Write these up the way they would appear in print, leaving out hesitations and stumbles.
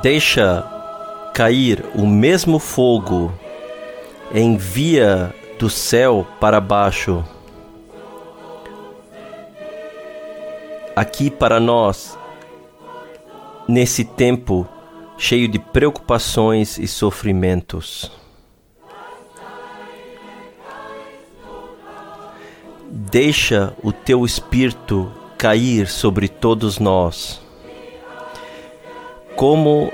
deixa cair o mesmo fogo, envia do céu para baixo, aqui para nós, nesse tempo cheio de preocupações e sofrimentos. Deixa o teu Espírito cair sobre todos nós, como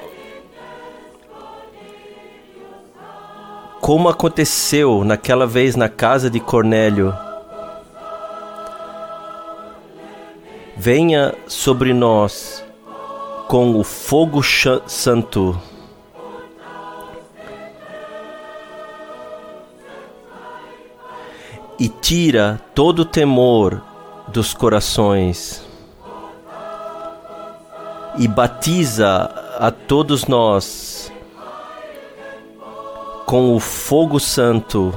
aconteceu naquela vez na casa de Cornélio. Venha sobre nós com o fogo santo, e tira todo o temor dos corações, e batiza a todos nós com o fogo santo,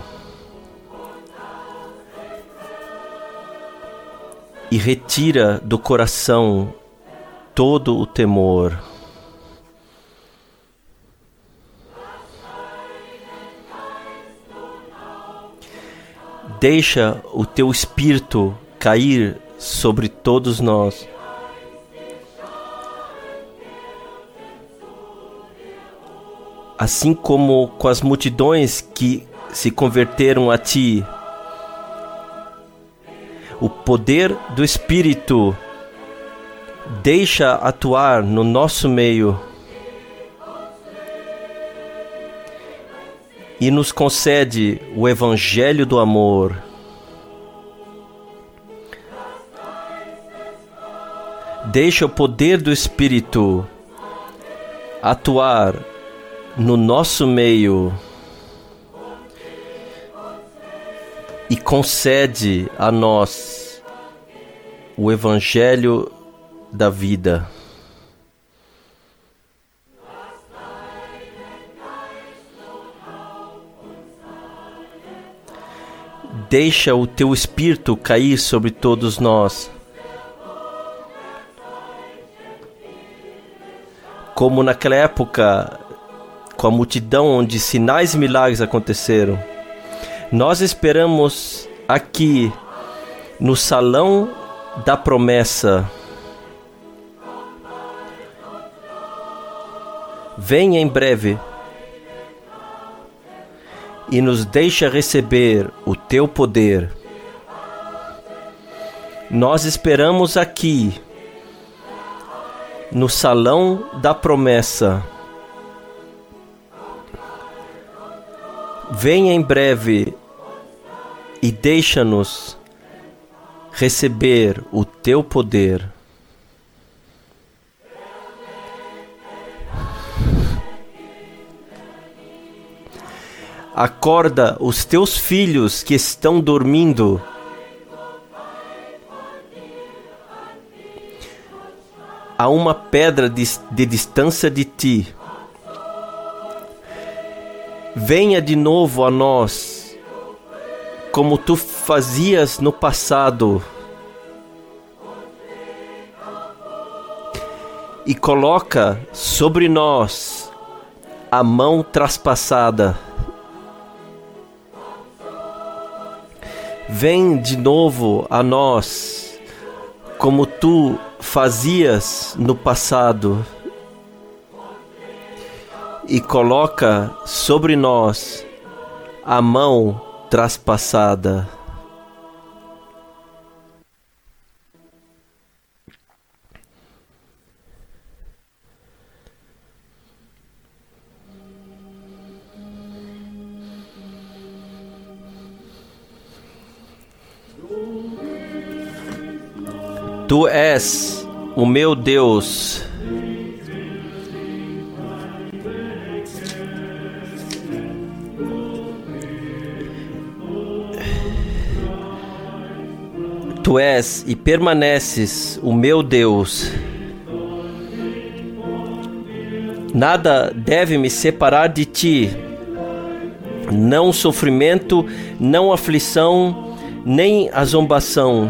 e retira do coração todo o temor. Deixa o teu Espírito cair sobre todos nós, assim como com as multidões que se converteram a ti. O poder do Espírito deixa atuar no nosso meio e nos concede o Evangelho do amor. Deixa o poder do Espírito atuar no nosso meio e concede a nós o Evangelho da vida. Deixa o teu Espírito cair sobre todos nós, como naquela época, com a multidão onde sinais e milagres aconteceram. Nós esperamos aqui no salão da promessa. Venha em breve e nos deixa receber o teu poder. Nós esperamos aqui no salão da promessa. Venha em breve e deixa-nos receber o teu poder. Acorda os teus filhos que estão dormindo. A uma pedra de distância de ti. Venha de novo a nós, como tu fazias no passado, e coloca sobre nós a mão traspassada. Vem de novo a nós, como tu fazias no passado, e coloca sobre nós a mão traspassada. Tu és o meu Deus. Tu és e permaneces o meu Deus. Nada deve me separar de ti, não sofrimento, não aflição, nem a zombação.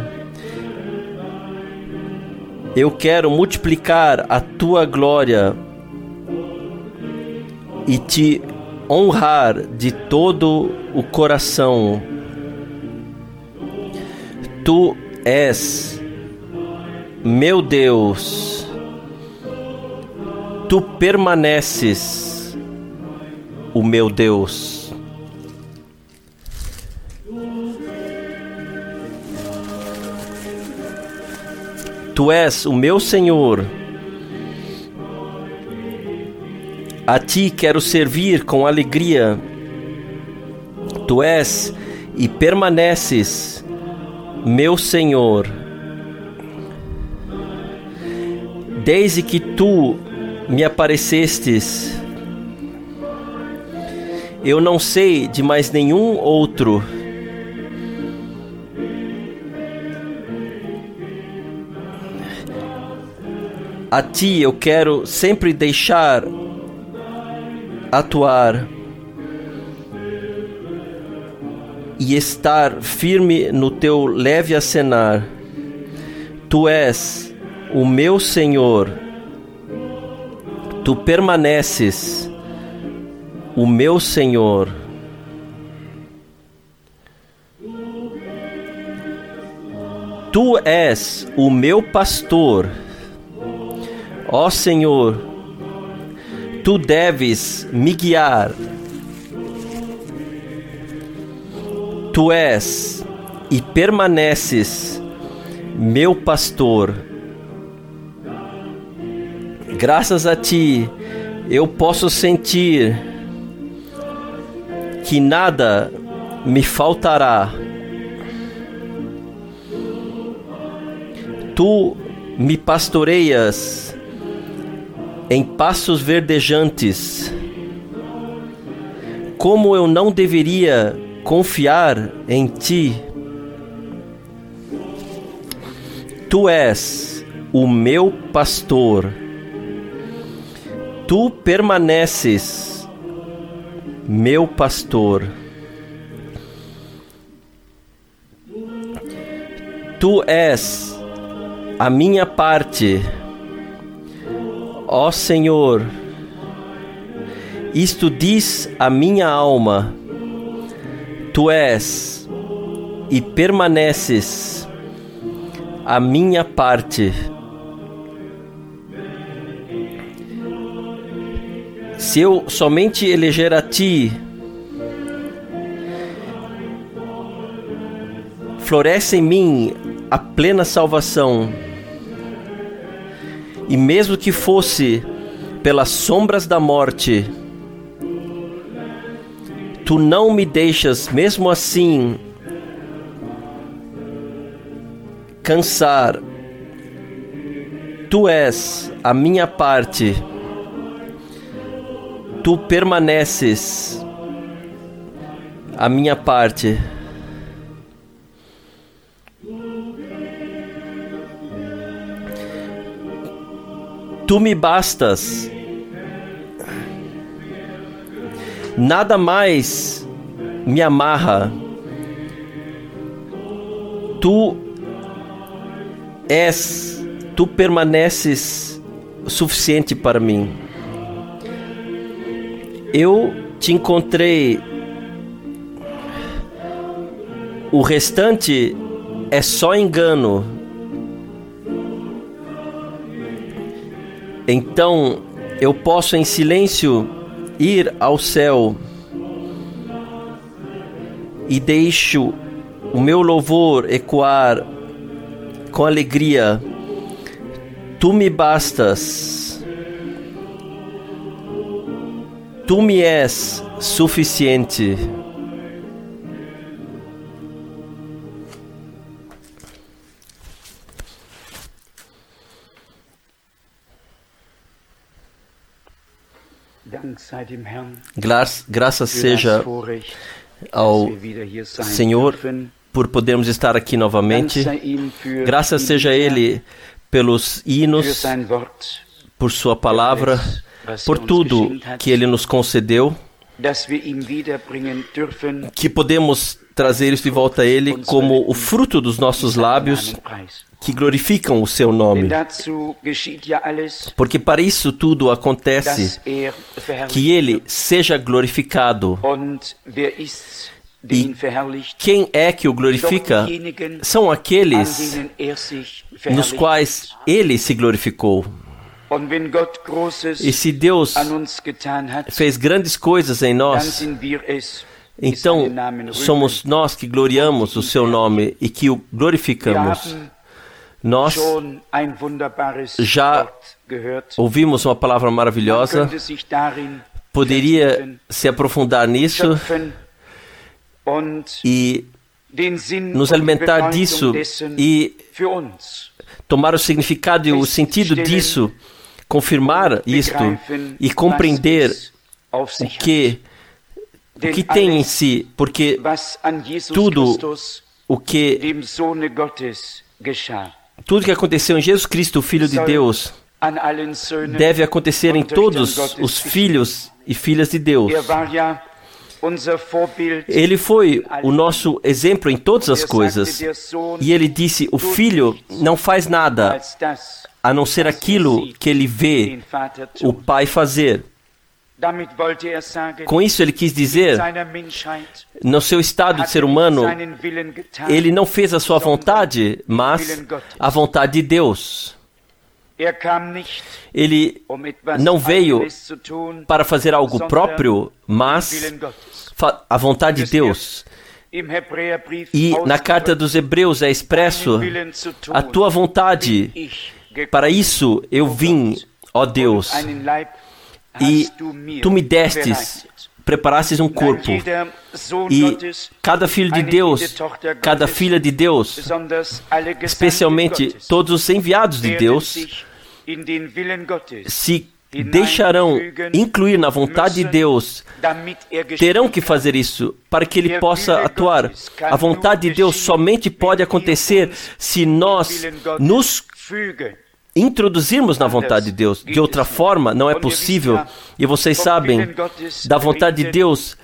Eu quero multiplicar a tua glória e te honrar de todo o coração. Tu és meu Deus, tu permaneces o meu Deus. Tu és o meu Senhor. A ti quero servir com alegria. Tu és e permaneces meu Senhor. Desde que tu me aparecestes, eu não sei de mais nenhum outro. A ti eu quero sempre deixar atuar e estar firme no teu leve acenar. Tu és o meu Senhor, tu permaneces o meu Senhor. Tu és o meu pastor, ó Senhor, tu deves me guiar. Tu és e permaneces meu pastor. Graças a ti, eu posso sentir que nada me faltará. Tu me pastoreias em pastos verdejantes. Como eu não deveria confiar em ti? Tu és o meu pastor. Tu permaneces meu pastor. Tu és a minha parte, ó Senhor. Isto diz a minha alma. Tu és e permaneces a minha parte. Se eu somente eleger a ti, floresce em mim a plena salvação. E mesmo que fosse pelas sombras da morte, tu não me deixas mesmo assim cansar. Tu és a minha parte. Tu permaneces a minha parte. Tu me bastas. Nada mais me amarra. Tu és, tu permaneces suficiente para mim. Eu te encontrei. O restante é só engano. Então eu posso em silêncio ir ao céu e deixo o meu louvor ecoar com alegria. Tu me bastas. Tu me és suficiente. Graças seja ao Senhor por podermos estar aqui novamente. Graças seja a Ele pelos hinos, por sua palavra, por tudo que Ele nos concedeu, que podemos trazer isso de volta a Ele como o fruto dos nossos lábios que glorificam o seu nome. Porque para isso tudo acontece, que Ele seja glorificado. E quem é que o glorifica? São aqueles nos quais Ele se glorificou. E se Deus fez grandes coisas em nós, então somos nós que gloriamos o seu nome e que o glorificamos. Nós já ouvimos uma palavra maravilhosa, poderia se aprofundar nisso e nos alimentar disso e tomar o significado e o sentido disso, confirmar isto e compreender o que tem em si, porque tudo que aconteceu em Jesus Cristo, o Filho de Deus, deve acontecer em todos os filhos e filhas de Deus. Ele foi o nosso exemplo em todas as coisas. E ele disse, o Filho não faz nada a não ser aquilo que ele vê o Pai fazer. Com isso ele quis dizer, no seu estado de ser humano, ele não fez a sua vontade, mas a vontade de Deus. Ele não veio para fazer algo próprio, mas a vontade de Deus. E na carta dos Hebreus é expresso a tua vontade. Para isso eu vim, ó Deus, e tu me destes, preparastes um corpo. E cada filho de Deus, cada filha de Deus, especialmente todos os enviados de Deus, se deixarão incluir na vontade de Deus, terão que fazer isso para que Ele possa atuar. A vontade de Deus somente pode acontecer se nós nos introduzirmos na vontade de Deus. De outra forma, não é possível. E vocês sabem, da vontade de Deus,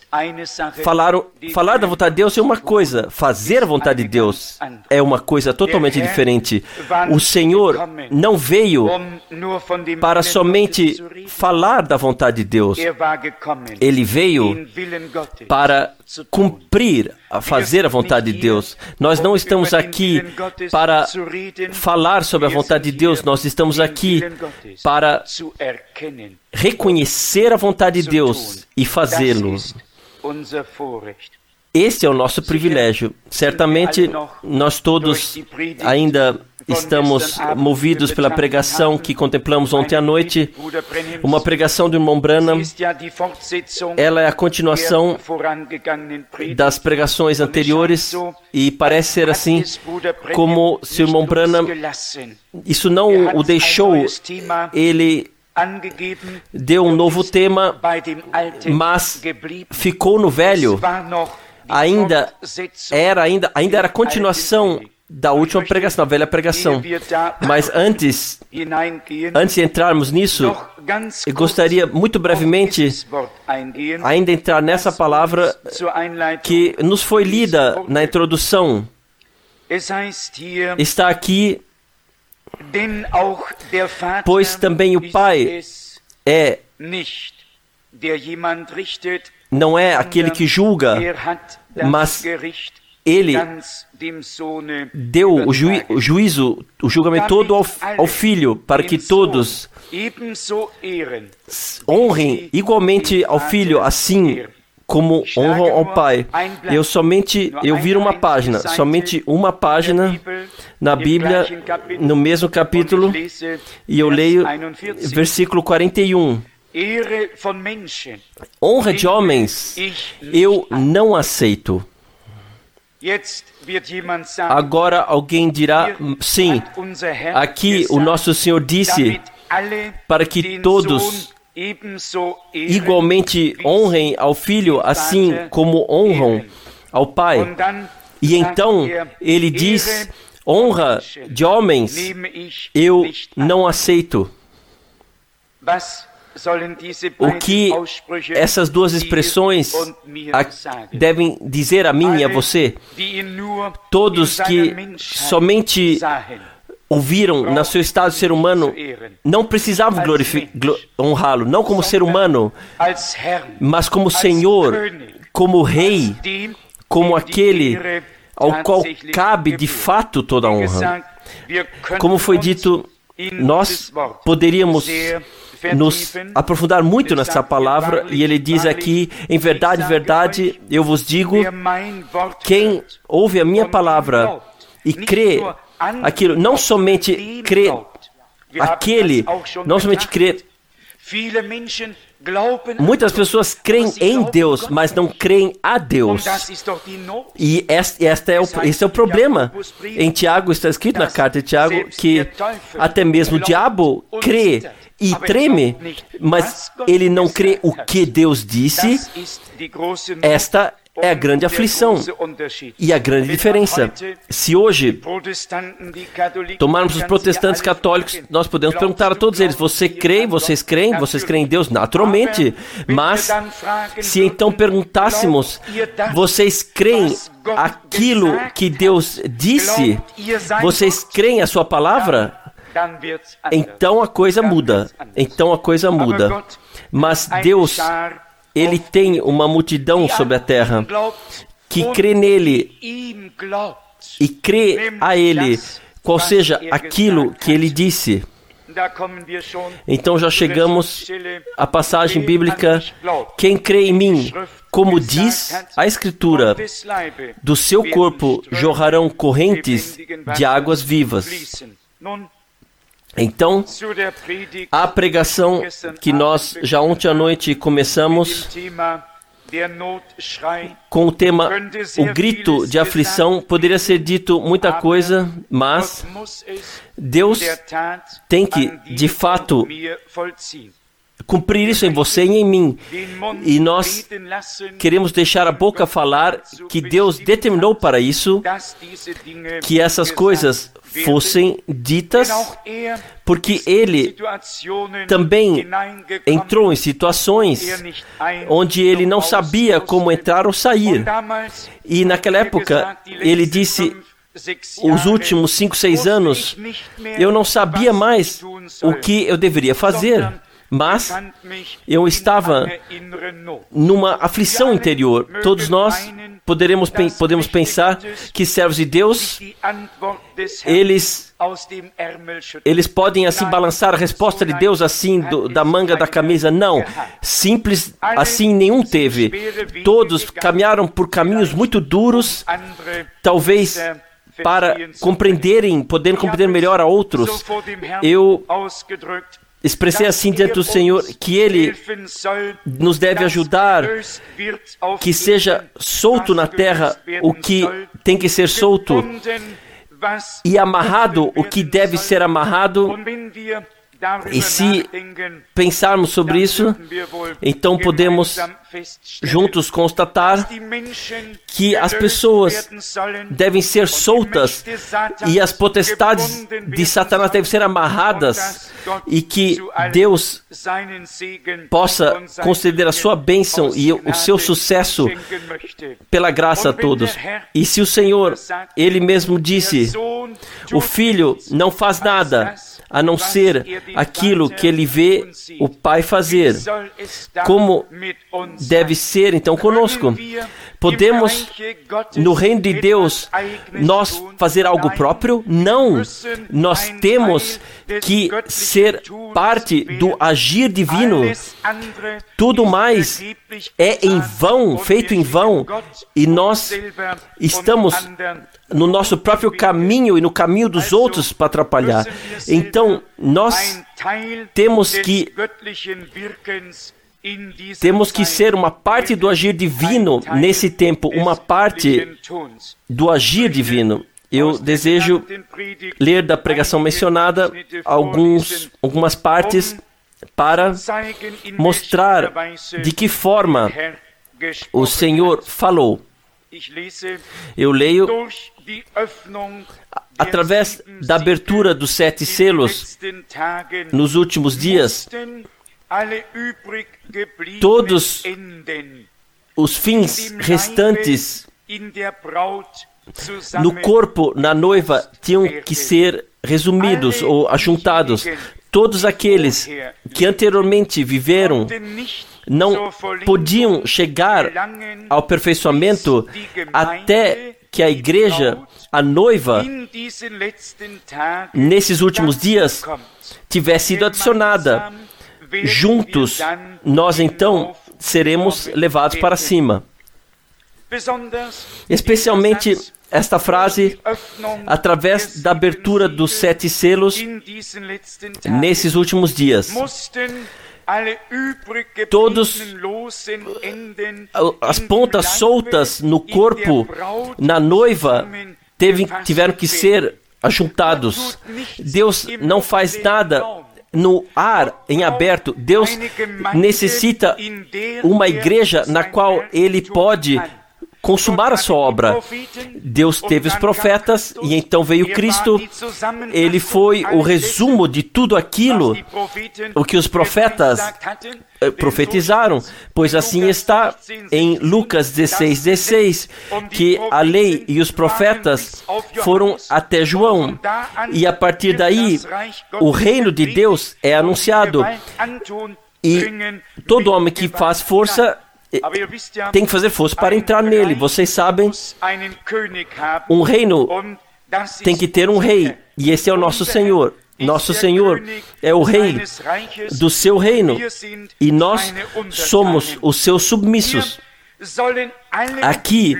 falar da vontade de Deus é uma coisa, fazer a vontade de Deus é uma coisa totalmente diferente. O Senhor não veio para somente falar da vontade de Deus. Ele veio para cumprir, a fazer a vontade de Deus. Nós não estamos aqui para falar sobre a vontade de Deus, nós estamos aqui para reconhecer a vontade de Deus e fazê-lo. Este é o nosso privilégio. Certamente nós todos ainda estamos movidos pela pregação que contemplamos ontem à noite, uma pregação do irmão Branham. Ela é a continuação das pregações anteriores e parece ser assim como se o irmão Branham, isso não o deixou, ele deu um novo tema, mas ficou no velho. Ainda era a continuação da última pregação, da velha pregação. Mas antes de entrarmos nisso, eu gostaria muito brevemente ainda entrar nessa palavra que nos foi lida na introdução. Está aqui, pois também o Pai não é aquele que julga, mas Ele deu o juízo, o julgamento todo ao Filho, para que todos honrem igualmente ao Filho, assim como honram ao Pai. Eu viro uma página, somente uma página na Bíblia, no mesmo capítulo, e eu leio versículo 41. Honra de homens, eu não aceito. Agora alguém dirá, sim, aqui o nosso Senhor disse para que todos igualmente honrem ao Filho, assim como honram ao Pai. E então ele diz, honra de homens, eu não aceito. o que essas duas expressões devem dizer a mim e a você. Todos que somente ouviram no seu estado de ser humano não precisavam honrá-lo, não como ser humano, mas como Senhor, como Rei, como aquele ao qual cabe de fato toda a honra. Como foi dito, nós poderíamos nos aprofundar muito nessa palavra, e ele diz aqui: em verdade, verdade, eu vos digo, quem ouve a minha palavra e crê aquilo, não somente crê muitas pessoas creem em Deus, mas não creem a Deus. E esse é o problema. Em Tiago está escrito na carta de Tiago que até mesmo o diabo crê e treme, mas ele não crê o que Deus disse. Esta é a grande aflição e a grande diferença. Se hoje tomarmos os protestantes católicos, nós podemos perguntar a todos eles: vocês creem em Deus? Naturalmente. Mas se então perguntássemos: vocês creem aquilo que Deus disse? Vocês creem a sua palavra? Então a coisa muda. Mas Deus, Ele tem uma multidão sobre a terra que crê nele e crê a Ele, qual seja aquilo que Ele disse. Então já chegamos à passagem bíblica: quem crê em mim, como diz a Escritura, do seu corpo jorrarão correntes de águas vivas. Então, a pregação que nós já ontem à noite começamos com o tema o grito de aflição, poderia ser dito muita coisa, mas Deus tem que, de fato, cumprir isso em você e em mim. E nós queremos deixar a boca falar que Deus determinou para isso, que essas coisas fossem ditas, porque Ele também entrou em situações onde Ele não sabia como entrar ou sair. E naquela época, Ele disse: os últimos 5, 6 anos, eu não sabia mais o que eu deveria fazer. Mas eu estava numa aflição interior. Todos nós podemos pensar que servos de Deus, eles podem assim balançar a resposta de Deus assim da manga da camisa. Não, simples assim nenhum teve. Todos caminharam por caminhos muito duros, talvez para poderem compreender melhor a outros. Eu expressei assim diante do Senhor que Ele nos deve ajudar, que seja solto na terra o que tem que ser solto e amarrado o que deve ser amarrado. E se pensarmos sobre isso, então podemos juntos constatar que as pessoas devem ser soltas e as potestades de Satanás devem ser amarradas, e que Deus possa conceder a sua bênção e o seu sucesso pela graça a todos. E se o Senhor, Ele mesmo disse, o Filho não faz nada a não ser aquilo que ele vê o Pai fazer. Como deve ser então conosco? Podemos, no reino de Deus, nós fazer algo próprio? Não. Nós temos que ser parte do agir divino. Tudo mais é em vão, feito em vão, e nós estamos no nosso próprio caminho e no caminho dos outros para atrapalhar. Então, nós temos que ser uma parte do agir divino nesse tempo, uma parte do agir divino. Eu desejo ler da pregação mencionada algumas partes para mostrar de que forma o Senhor falou. Eu leio: através da abertura dos 7 selos nos últimos dias, todos os fins restantes no corpo, na noiva, tinham que ser resumidos ou ajuntados. Todos aqueles que anteriormente viveram não podiam chegar ao aperfeiçoamento até que a igreja, a noiva, nesses últimos dias, tivesse sido adicionada. Juntos, nós então seremos levados para cima. Especialmente esta frase, através da abertura dos 7 selos nesses últimos dias. Todos as pontas soltas no corpo, na noiva, tiveram que ser ajuntados. Deus não faz nada no ar, em aberto. Deus necessita uma igreja na qual Ele pode consumar a sua obra. Deus teve os profetas e então veio Cristo. Ele foi o resumo de tudo aquilo o que os profetas profetizaram, pois assim está em Lucas 16:16, que a lei e os profetas foram até João, e a partir daí o reino de Deus é anunciado, e todo homem que faz força tem que fazer força para entrar nele. Vocês sabem, um reino tem que ter um rei, e esse é o nosso Senhor. Nosso Senhor é o rei do seu reino, e nós somos os seus submissos. Aqui,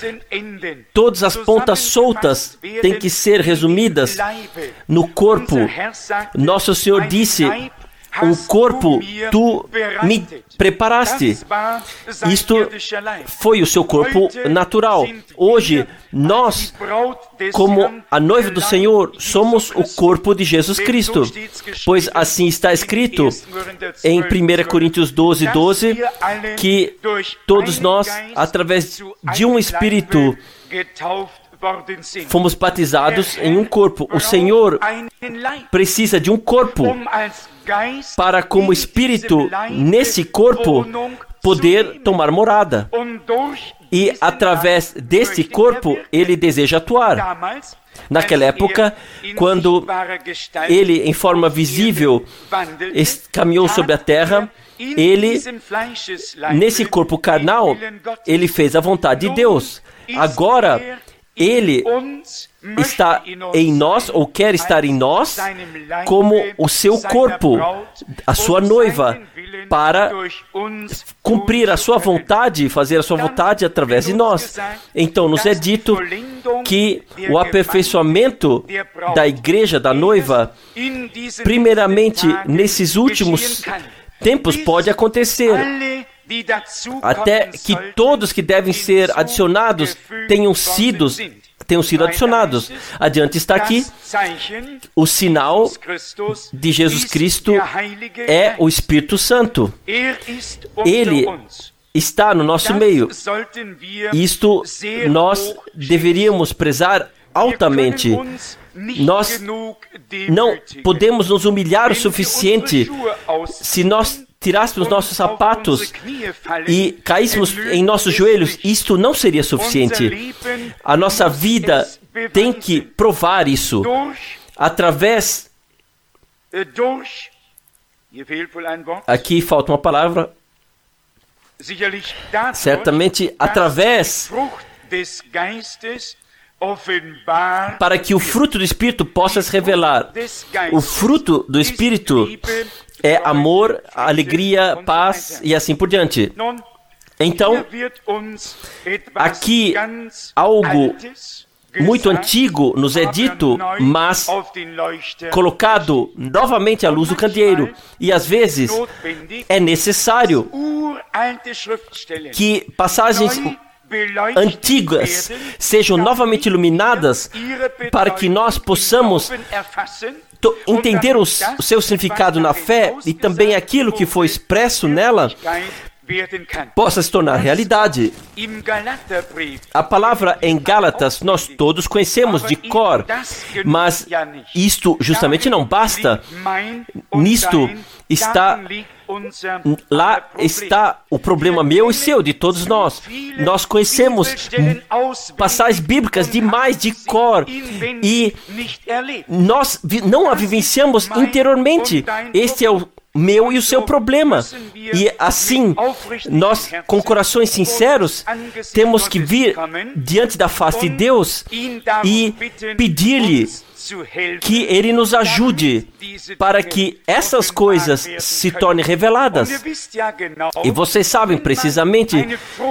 todas as pontas soltas têm que ser resumidas no corpo. Nosso Senhor disse: um corpo tu me preparaste. Isto foi o seu corpo natural. Hoje, nós, como a noiva do Senhor, somos o corpo de Jesus Cristo. Pois assim está escrito em 1 Coríntios 12:12, que todos nós, através de um Espírito, fomos batizados em um corpo. O Senhor precisa de um corpo para, como Espírito, nesse corpo, poder tomar morada. E, através deste corpo, Ele deseja atuar. Naquela época, quando Ele, em forma visível, caminhou sobre a terra, Ele, nesse corpo carnal, Ele fez a vontade de Deus. Agora, Ele está em nós, ou quer estar em nós, como o seu corpo, a sua noiva, para cumprir a sua vontade, fazer a sua vontade através de nós. Então, nos é dito que o aperfeiçoamento da igreja, da noiva, primeiramente, nesses últimos tempos, pode acontecer, até que todos que devem ser adicionados tenham sido adicionados. Adiante está aqui, o sinal de Jesus Cristo é o Espírito Santo. Ele está no nosso meio. Isto nós deveríamos prezar altamente. Nós não podemos nos humilhar o suficiente. Se nós tirássemos nossos sapatos e caíssemos em nossos joelhos, isto não seria suficiente. A nossa vida tem que provar isso. Através... Aqui falta uma palavra. Certamente, através... para que o fruto do Espírito possa se revelar. O fruto do Espírito é amor, alegria, paz e assim por diante. Então, aqui algo muito antigo nos é dito, mas colocado novamente à luz do candeeiro. E às vezes é necessário que passagens antigas sejam novamente iluminadas para que nós possamos entender o seu significado na fé e também aquilo que foi expresso nela possa se tornar realidade. A palavra em Gálatas nós todos conhecemos de cor, mas isto justamente não basta. Nisto lá está o problema meu e seu, de todos nós. Nós conhecemos passagens bíblicas demais de cor e nós não a vivenciamos interiormente. Este é o meu e o seu problema. E assim, nós, com corações sinceros, temos que vir diante da face de Deus e pedir-lhe que Ele nos ajude para que essas coisas se tornem reveladas. E vocês sabem precisamente,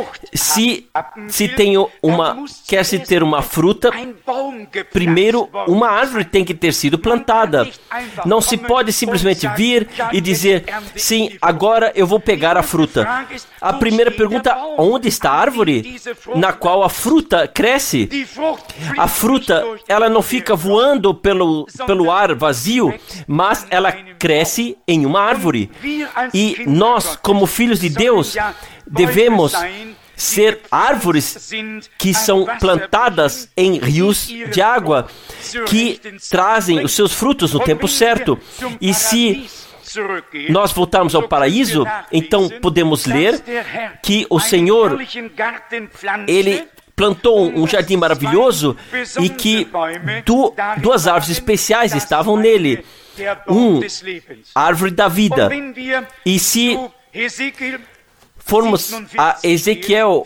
quer se ter uma fruta, primeiro uma árvore tem que ter sido plantada. Não se pode simplesmente vir e dizer, sim, agora eu vou pegar a fruta. A primeira pergunta, onde está a árvore na qual a fruta cresce? A fruta, ela não fica voando pelo ar vazio, mas ela cresce em uma árvore. E nós, como filhos de Deus, devemos ser árvores que são plantadas em rios de água, que trazem os seus frutos no tempo certo. E se nós voltarmos ao paraíso, então podemos ler que o Senhor, Ele plantou um jardim maravilhoso e que duas árvores especiais estavam nele. Árvore da vida. E se formos a Ezequiel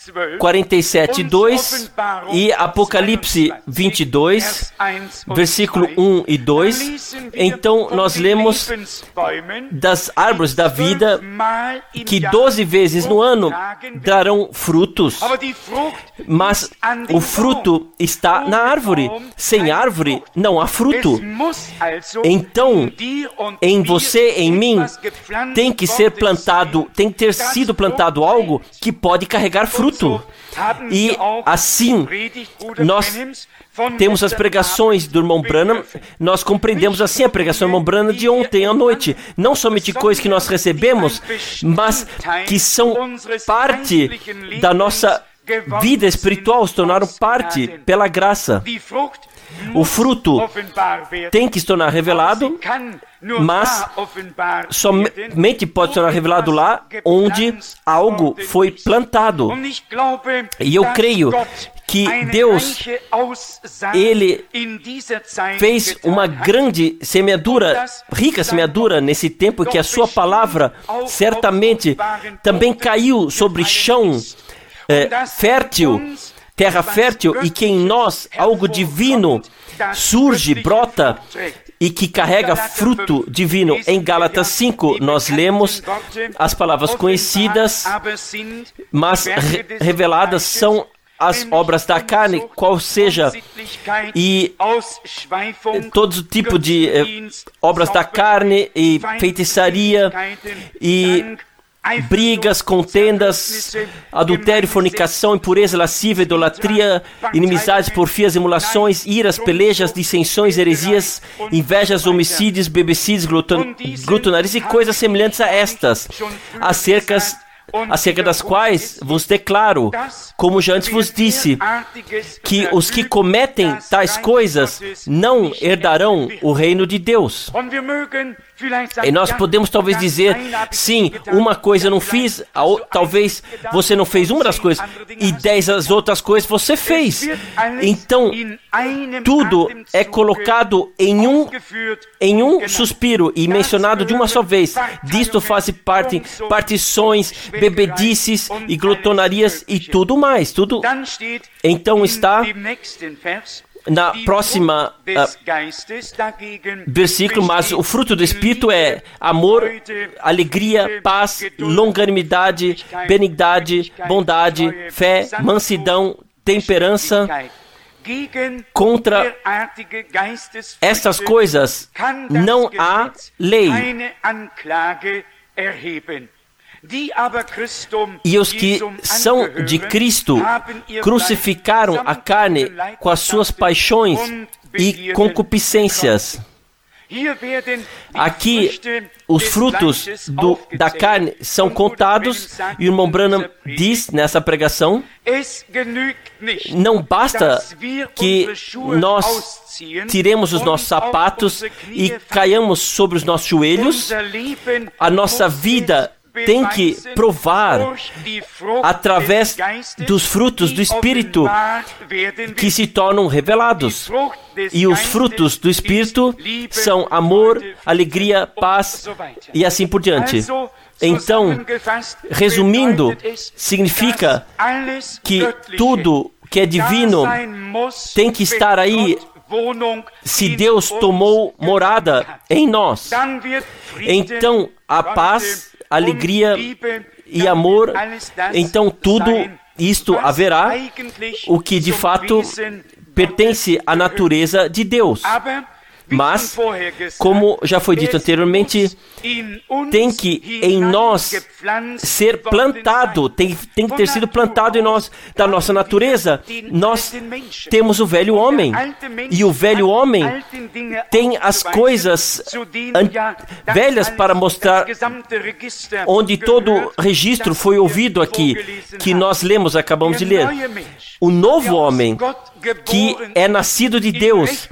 47:2 e Apocalipse 22, versículo 1 e 2, então nós lemos das árvores da vida que 12 vezes no ano darão frutos, mas o fruto está na árvore. Sem árvore não há fruto. Então, em você, em mim, tem que ser plantado, tem que ter sido plantado algo que pode carregar fruto. E assim, nós temos as pregações do irmão Branham, nós compreendemos assim a pregação do irmão Branham de ontem à noite. Não somente coisas que nós recebemos, mas que são parte da nossa vida espiritual, se tornaram parte pela graça. O fruto tem que se tornar revelado, mas somente pode se tornar revelado lá onde algo foi plantado. E eu creio que Deus, Ele fez uma grande semeadura, rica semeadura nesse tempo, que a sua palavra certamente também caiu sobre chão fértil, terra fértil, e que em nós algo divino surge, brota e que carrega fruto divino. Em Gálatas 5 nós lemos as palavras conhecidas, mas reveladas são as obras da carne, qual seja, e todo tipo de obras da carne e feitiçaria e brigas, contendas, adultério, fornicação, impureza, lascívia, idolatria, inimizades, porfias, emulações, iras, pelejas, dissensões, heresias, invejas, homicídios, bebecídios, glutonarias e coisas semelhantes a estas, acerca das quais vos declaro, como já antes vos disse, que os que cometem tais coisas não herdarão o reino de Deus. E nós podemos talvez dizer, sim, uma coisa eu não fiz, talvez você não fez uma das coisas, e 10 as outras coisas você fez. Então, tudo é colocado em um suspiro e mencionado de uma só vez. Disto faz parte partições, bebedices e glutonarias e tudo mais. Tudo. Então está na próxima versículo, mas o fruto do Espírito é amor, alegria, paz, longanimidade, benignidade, bondade, fé, mansidão, temperança. Contra essas coisas não há lei. E os que são de Cristo crucificaram a carne com as suas paixões e concupiscências. Aqui, os frutos da carne são contados, e o irmão Branham diz nessa pregação, não basta que nós tiremos os nossos sapatos e caiamos sobre os nossos joelhos. A nossa vida tem que provar através dos frutos do Espírito que se tornam revelados. E os frutos do Espírito são amor, alegria, paz e assim por diante. Então, resumindo, significa que tudo que é divino tem que estar aí. Se Deus tomou morada em nós, então a paz, alegria e amor, então tudo isto haverá, o que de fato pertence à natureza de Deus. Mas, como já foi dito anteriormente, tem que em nós ser plantado, tem que ter sido plantado em nós, da nossa natureza. Nós temos o velho homem, e o velho homem tem as coisas velhas para mostrar, onde todo registro foi ouvido aqui, que nós lemos, acabamos de ler. O novo homem, que é nascido de Deus,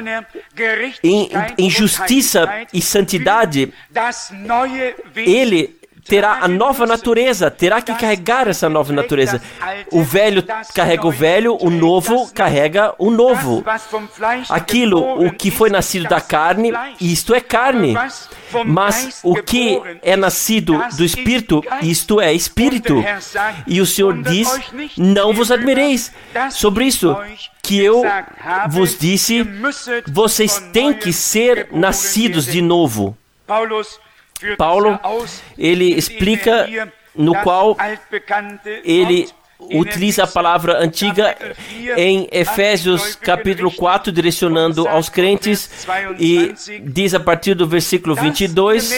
em justiça e santidade, ele terá a nova natureza, terá que carregar essa nova natureza. O velho carrega o velho, o novo carrega o novo. Aquilo, o que foi nascido da carne, isto é carne. Mas o que é nascido do Espírito, isto é Espírito. E o Senhor diz, não vos admireis sobre isso, que eu vos disse, vocês têm que ser nascidos de novo. Paulo, ele explica, no qual ele utiliza a palavra antiga em Efésios capítulo 4, direcionando aos crentes, e diz a partir do versículo 22,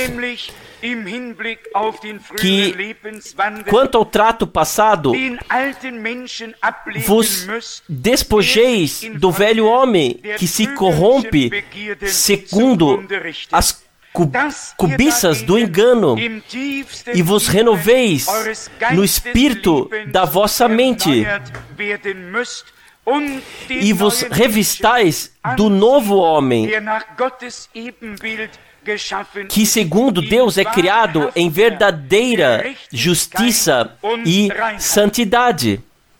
que quanto ao trato passado, vos despojeis do velho homem que se corrompe segundo as cobiças do engano, e vos renoveis no espírito da vossa mente, e vos revistais do novo homem, que segundo Deus é criado em verdadeira justiça e santidade.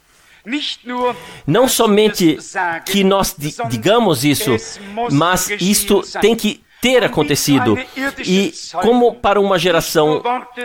Não somente que nós digamos isso, mas isto tem que ter acontecido. E como para uma geração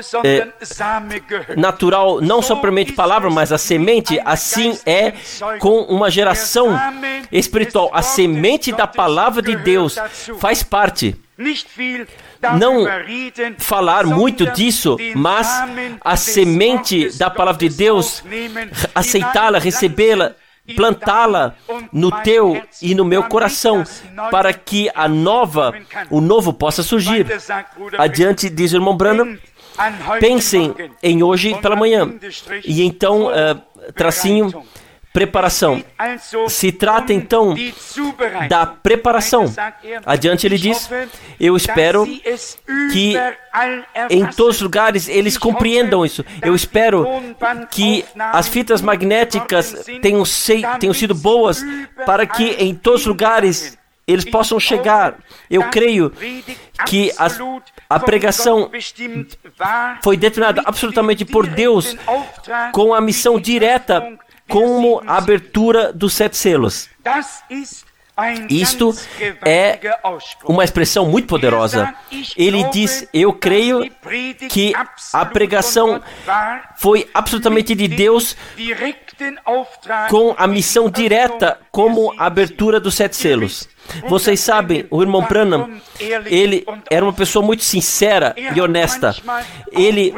natural, não somente palavra, mas a semente, assim é com uma geração espiritual. A semente da palavra de Deus faz parte. Não falar muito disso, mas a semente da palavra de Deus, aceitá-la, recebê-la, plantá-la no teu e no meu coração, para que o novo possa surgir. Adiante, diz o irmão Branham, pensem em hoje pela manhã. E então, tracinho, preparação. Se trata então da preparação. Adiante ele diz, eu espero que em todos os lugares eles compreendam isso. Eu espero que as fitas magnéticas tenham sido boas, para que em todos os lugares eles possam chegar. Eu creio que a pregação foi determinada absolutamente por Deus, com a missão direta, como a abertura dos 7 selos. Isto é uma expressão muito poderosa. Ele diz, eu creio que a pregação foi absolutamente de Deus, com a missão direta, como a abertura dos 7 selos. Vocês sabem, o irmão Branham, ele era uma pessoa muito sincera e honesta. Ele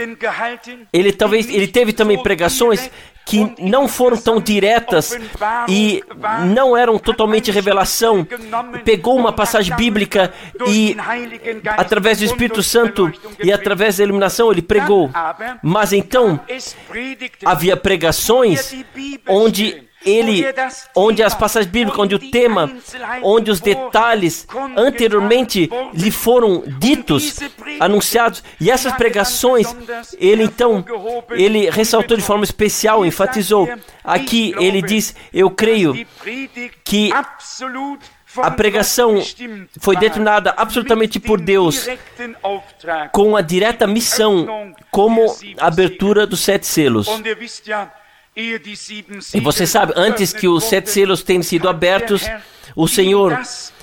teve também pregações que não foram tão diretas e não eram totalmente revelação. Pegou uma passagem bíblica e, através do Espírito Santo e através da iluminação, ele pregou. Mas então, havia pregações onde onde as passagens bíblicas, onde o tema, onde os detalhes anteriormente lhe foram ditos, anunciados, e essas pregações, ele ressaltou de forma especial, enfatizou. Aqui ele diz: eu creio que a pregação foi determinada absolutamente por Deus, com a direta missão, como a abertura dos 7 selos. E você sabe, antes que os 7 selos tenham sido abertos, o Senhor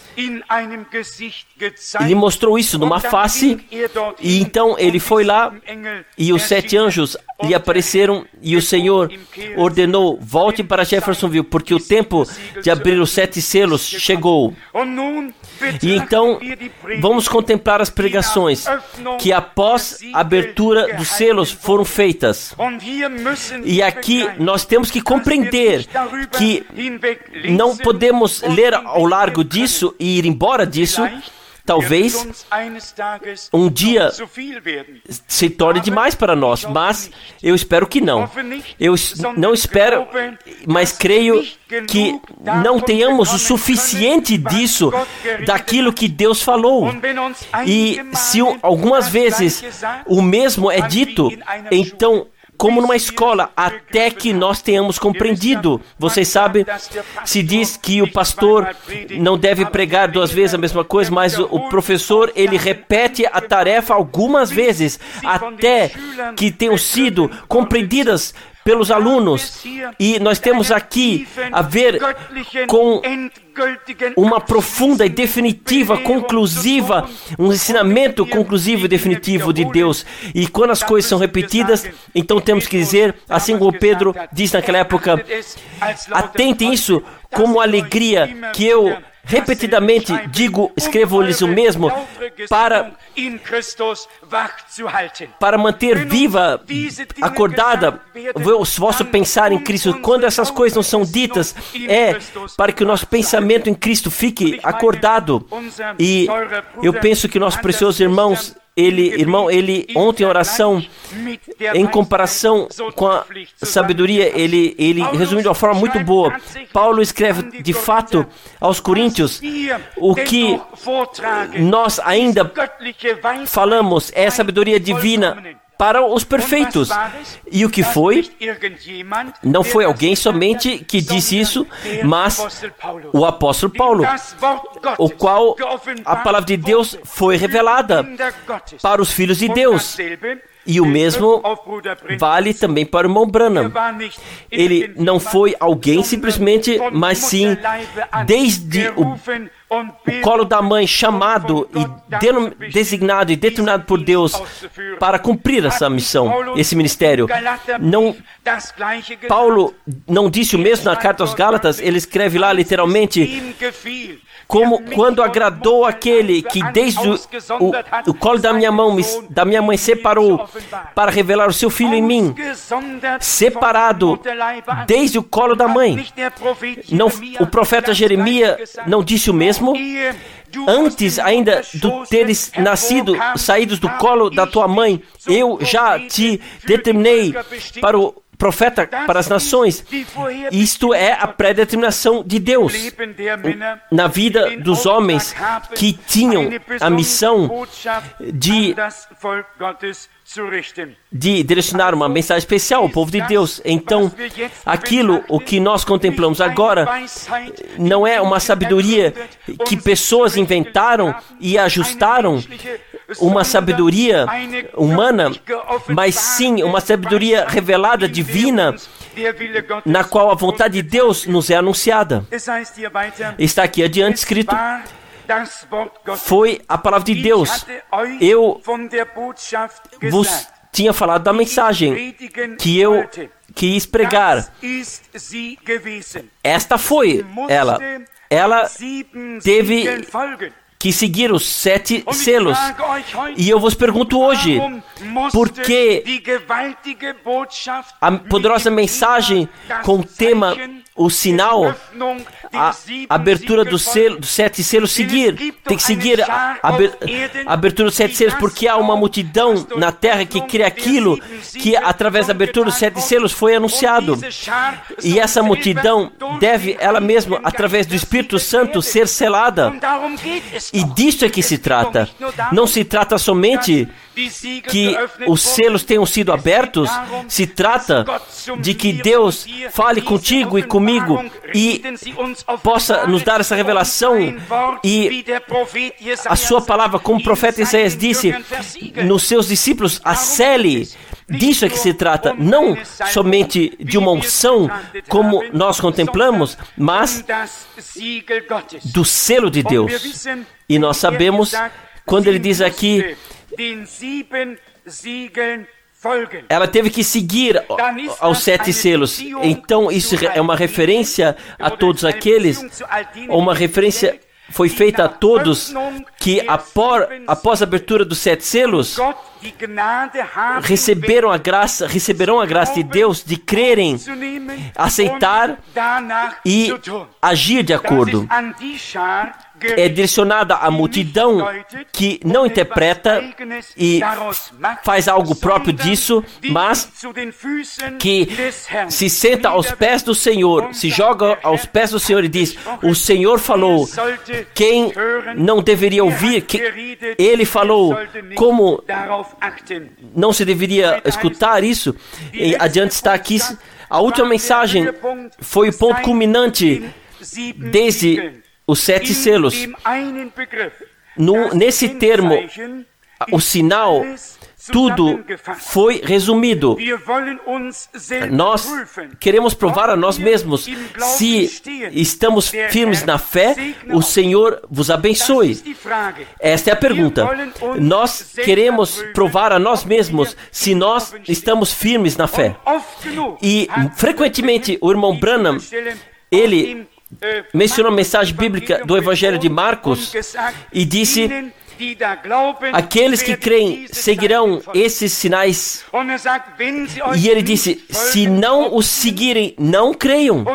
lhe mostrou isso numa face, e então ele foi lá, e os 7 anjos lhe apareceram, e o Senhor ordenou: volte para Jeffersonville, porque o tempo de abrir os 7 selos chegou. E então, vamos contemplar as pregações que após a abertura dos selos foram feitas. E aqui nós temos que compreender que não podemos ler ao largo disso e ir embora disso. Talvez um dia se torne demais para nós, mas eu espero que não. Eu não espero, mas creio que não tenhamos o suficiente disso, daquilo que Deus falou. E se algumas vezes o mesmo é dito, então, como numa escola, até que nós tenhamos compreendido. Vocês sabem, se diz que o pastor não deve pregar 2 vezes a mesma coisa, mas o professor, ele repete a tarefa algumas vezes, até que tenham sido compreendidas pelos alunos. E nós temos aqui a ver com uma profunda e definitiva, conclusiva, um ensinamento conclusivo e definitivo de Deus. E quando as coisas são repetidas, então temos que dizer, assim como Pedro disse naquela época: atentem isso como alegria, que eu repetidamente escrevo-lhes o mesmo, para manter viva, acordada, o vosso pensar em Cristo. Quando essas coisas não são ditas, é para que o nosso pensamento em Cristo fique acordado. E eu penso que nosso precioso ele ontem em oração, em comparação com a sabedoria, ele resumiu de uma forma muito boa. Paulo escreve de fato aos Coríntios: o que nós ainda falamos é sabedoria divina para os perfeitos. E o que foi? Não foi alguém somente que disse isso, mas o apóstolo Paulo, o qual a palavra de Deus foi revelada para os filhos de Deus. E o mesmo vale também para o irmão Branham. Ele não foi alguém simplesmente, mas sim, desde o colo da mãe, chamado e designado e determinado por Deus para cumprir essa missão, esse ministério. Paulo não disse o mesmo na carta aos Gálatas. Ele escreve lá literalmente: como quando agradou aquele que desde o colo da minha mãe separou para revelar o seu filho em mim. Separado desde o colo da mãe. Não, o profeta Jeremias não disse o mesmo? Antes ainda de teres nascido, saídos do colo da tua mãe, eu já te determinei para o profeta para as nações. Isto é a predeterminação de Deus na vida dos homens que tinham a missão de direcionar uma mensagem especial ao povo de Deus. Então, o que nós contemplamos agora não é uma sabedoria que pessoas inventaram e ajustaram, uma sabedoria humana, mas sim uma sabedoria revelada, divina, na qual a vontade de Deus nos é anunciada. Está aqui adiante escrito: foi a palavra de Deus. Eu vos tinha falado da mensagem que eu quis pregar. Esta foi ela. Ela teve que seguir os 7 selos. E eu vos pergunto hoje, por que a poderosa mensagem com o tema o sinal, a abertura dos 7 selos seguir. Tem que seguir a abertura dos 7 selos, porque há uma multidão na terra que crê aquilo que através da abertura dos 7 selos foi anunciado. E essa multidão deve ela mesma, através do Espírito Santo, ser selada. E disso é que se trata. Não se trata somente que os selos tenham sido abertos, se trata de que Deus fale contigo e comigo e possa nos dar essa revelação e a sua palavra, como o profeta Isaías disse, nos seus discípulos, a sele. Disso é que se trata, não somente de uma unção, como nós contemplamos, mas do selo de Deus. E nós sabemos, quando ele diz aqui, ela teve que seguir aos 7 selos. Então, isso é uma referência a todos aqueles, uma referência foi feita a todos que, após a abertura dos 7 selos, receberão a graça de Deus de crerem, aceitar e agir de acordo. É direcionada à multidão que não interpreta e faz algo próprio disso, mas que se senta aos pés do Senhor, se joga aos pés do Senhor e diz: o Senhor falou. Quem não deveria ouvir? Ele falou. Como não se deveria escutar isso? E adiante está aqui. A última mensagem foi o ponto culminante desde os 7 selos. Nesse termo, o sinal, tudo foi resumido. Nós queremos provar a nós mesmos. Se estamos firmes na fé, o Senhor vos abençoe. Esta é a pergunta. Nós queremos provar a nós mesmos se nós estamos firmes na fé. E, frequentemente, o irmão Branham, ele mencionou a mensagem bíblica do Evangelho de Marcos e disse: aqueles que creem seguirão esses sinais. E ele disse: se não os seguirem, não creiam.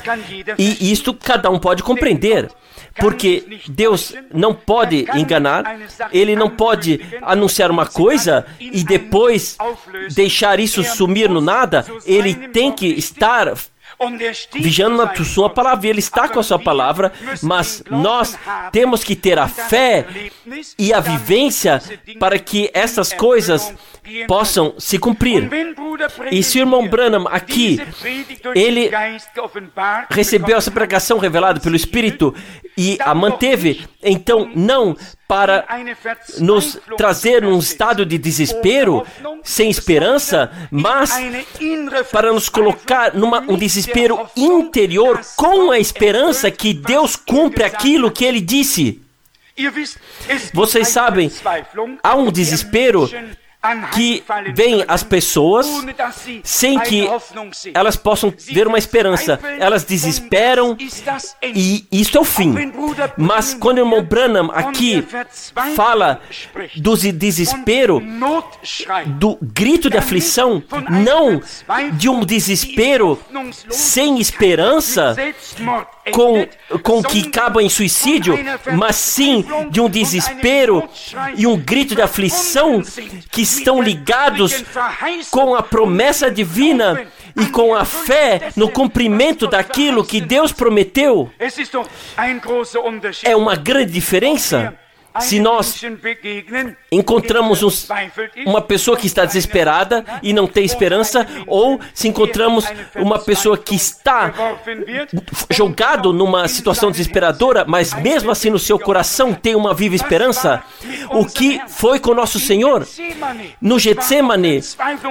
E isto cada um pode compreender, porque Deus não pode enganar, Ele não pode anunciar uma coisa e depois deixar isso sumir no nada. Ele tem que estar vigiando na sua palavra, ele está com a sua palavra, mas nós temos que ter a fé e a vivência para que essas coisas possam se cumprir. E se o irmão Branham aqui, ele recebeu essa pregação revelada pelo Espírito e a manteve, então não para nos trazer num estado de desespero, sem esperança, mas para nos colocar num desespero interior com a esperança que Deus cumpre aquilo que Ele disse. Vocês sabem, há um desespero que vem às pessoas sem que elas possam ver uma esperança. Elas desesperam e isso é o fim. Mas quando o irmão Branham aqui fala do desespero, do grito de aflição, não de um desespero sem esperança, com que acaba em suicídio, mas sim de um desespero e um grito de aflição que estão ligados com a promessa divina e com a fé no cumprimento daquilo que Deus prometeu. É uma grande diferença. Se nós encontramos uma pessoa que está desesperada e não tem esperança, ou se encontramos uma pessoa que está jogado numa situação desesperadora, mas mesmo assim no seu coração tem uma viva esperança. O que foi com nosso Senhor? No Getsemane,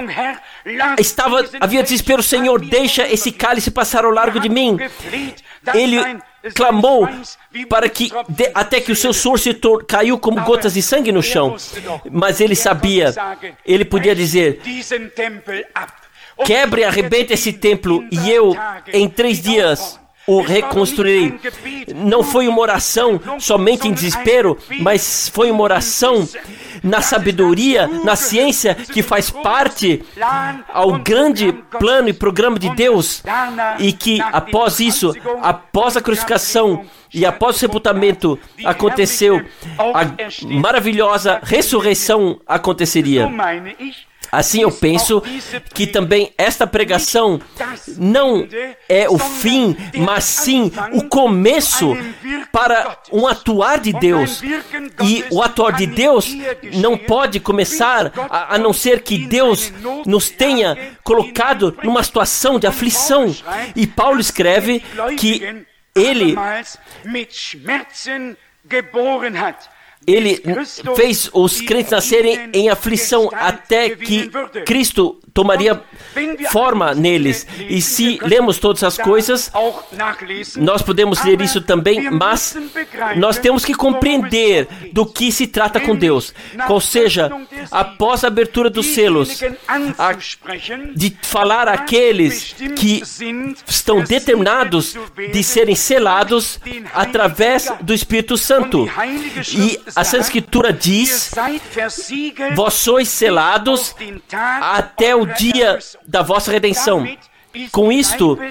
havia desespero. Senhor, deixa esse cálice passar ao largo de mim. Ele clamou para que até que o seu suor caiu como gotas de sangue no chão. Mas ele sabia, ele podia dizer: quebre e arrebente esse templo e eu em 3 dias o reconstruirei. Não foi uma oração somente em desespero, mas foi uma oração na sabedoria, na ciência que faz parte ao grande plano e programa de Deus, e que após isso, após a crucificação e após o sepultamento, aconteceu a maravilhosa ressurreição aconteceria. Assim eu penso que também esta pregação não é o fim, mas sim o começo para um atuar de Deus. E o atuar de Deus não pode começar a não ser que Deus nos tenha colocado numa situação de aflição. E Paulo escreve que ele fez os crentes nascerem em aflição até que Cristo tomaria forma neles. E se lemos todas as coisas, nós podemos ler isso também, mas nós temos que compreender do que se trata com Deus. Ou seja, após a abertura dos selos, de falar àqueles que estão determinados de serem selados através do Espírito Santo. E a Santa Escritura diz: vós sois selados até o dia da vossa redenção. Com isto,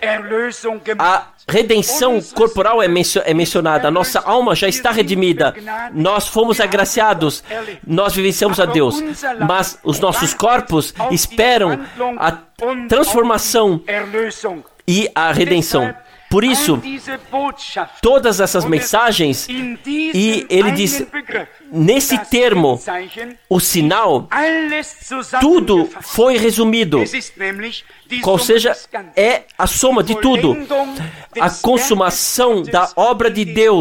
a redenção corporal é mencionada. A nossa alma já está redimida. Nós fomos agraciados. Nós vivenciamos a Deus. Mas os nossos corpos esperam a transformação e a redenção. Por isso, todas essas mensagens, e ele diz, nesse termo, o sinal, tudo foi resumido. Ou seja, é a soma de tudo. A consumação da obra de Deus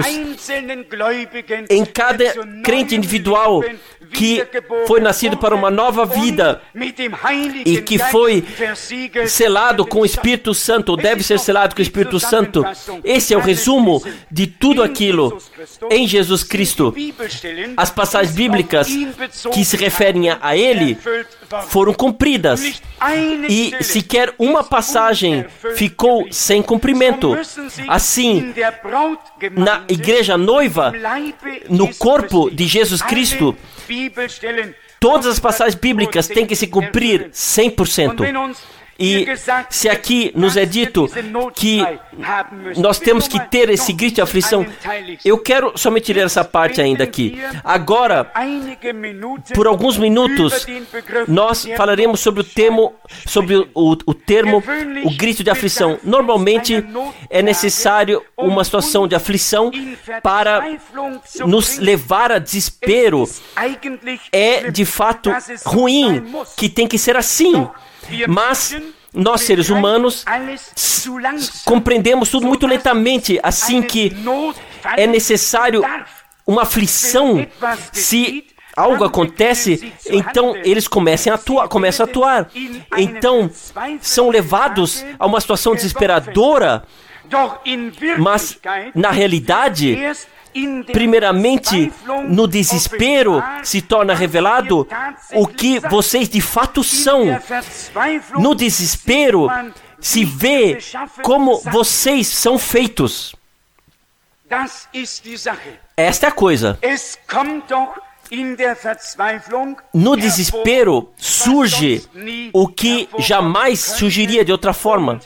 em cada crente individual que foi nascido para uma nova vida e que foi selado com o Espírito Santo, ou deve ser selado com o Espírito Santo. Esse é o resumo de tudo aquilo em Jesus Cristo. As passagens bíblicas que se referem a Ele foram cumpridas, e sequer uma passagem ficou sem cumprimento. Assim, na igreja noiva, no corpo de Jesus Cristo, todas as passagens bíblicas têm que se cumprir 100%. E se aqui nos é dito que nós temos que ter esse grito de aflição, eu quero somente ler essa parte ainda aqui. Agora, por alguns minutos, nós falaremos sobre o termo, o grito de aflição. Normalmente, é necessário uma situação de aflição para nos levar a desespero. É, de fato, ruim, que tem que ser assim. Mas nós, seres humanos, compreendemos tudo muito lentamente, assim que é necessário uma aflição. Se algo acontece, então eles começam a atuar. Então, são levados a uma situação desesperadora, mas, na realidade, primeiramente, no desespero se torna revelado o que vocês de fato são. No desespero se vê como vocês são feitos. Esta é a coisa. No desespero surge o que jamais surgiria de outra forma.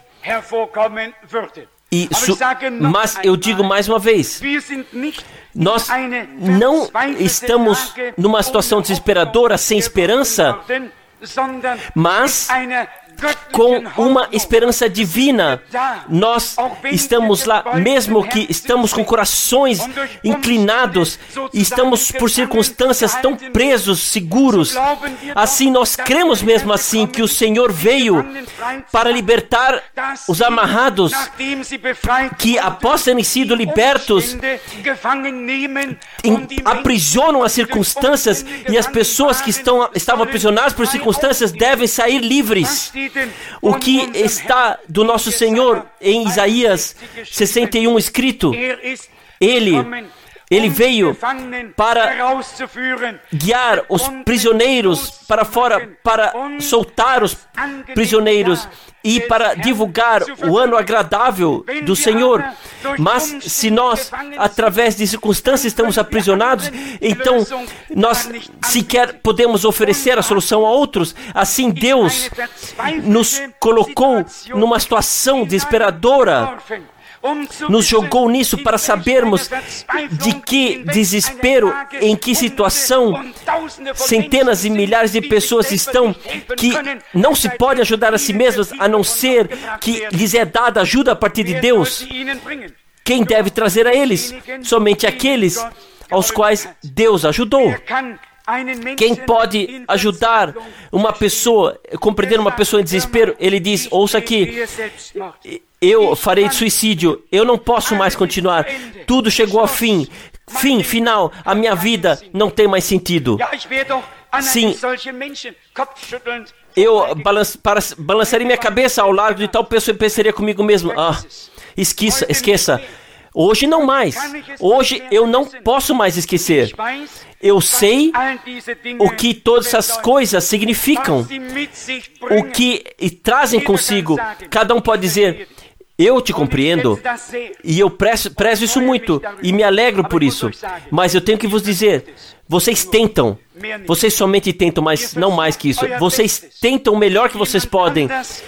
Mas eu digo mais uma vez, nós não estamos numa situação desesperadora, sem esperança, mas com uma esperança divina. Nós estamos lá, mesmo que estamos com corações inclinados, estamos por circunstâncias tão presos, seguros. Assim, nós cremos mesmo assim que o Senhor veio para libertar os amarrados, que após terem sido libertos, aprisionam as circunstâncias, e as pessoas que estavam aprisionadas por circunstâncias devem sair livres. O que está do nosso Senhor em Isaías 61 escrito? Ele Ele veio para guiar os prisioneiros para fora, para soltar os prisioneiros e para divulgar o ano agradável do Senhor. Mas se nós, através de circunstâncias, estamos aprisionados, então nós sequer podemos oferecer a solução a outros. Assim, Deus nos colocou numa situação desesperadora, nos jogou nisso para sabermos de que desespero, em que situação centenas e milhares de pessoas estão, que não se pode ajudar a si mesmas, a não ser que lhes é dada ajuda a partir de Deus. Quem deve trazer a eles? Somente aqueles aos quais Deus ajudou. Quem pode ajudar uma pessoa, compreender uma pessoa em desespero? Ele diz, ouça aqui, eu farei suicídio, eu não posso mais continuar, tudo chegou ao fim, final, a minha vida não tem mais sentido. Sim, eu balançaria minha cabeça ao lado de tal pessoa e pensaria comigo mesmo, esqueça, hoje não mais, hoje eu não posso mais esquecer. Eu sei o que todas essas coisas significam, o que trazem consigo. Cada um pode dizer, eu te compreendo, e eu prezo isso muito, e me alegro por isso. Mas eu tenho que vos dizer, vocês tentam, vocês somente tentam, mas não mais que isso. Vocês tentam o melhor que vocês podem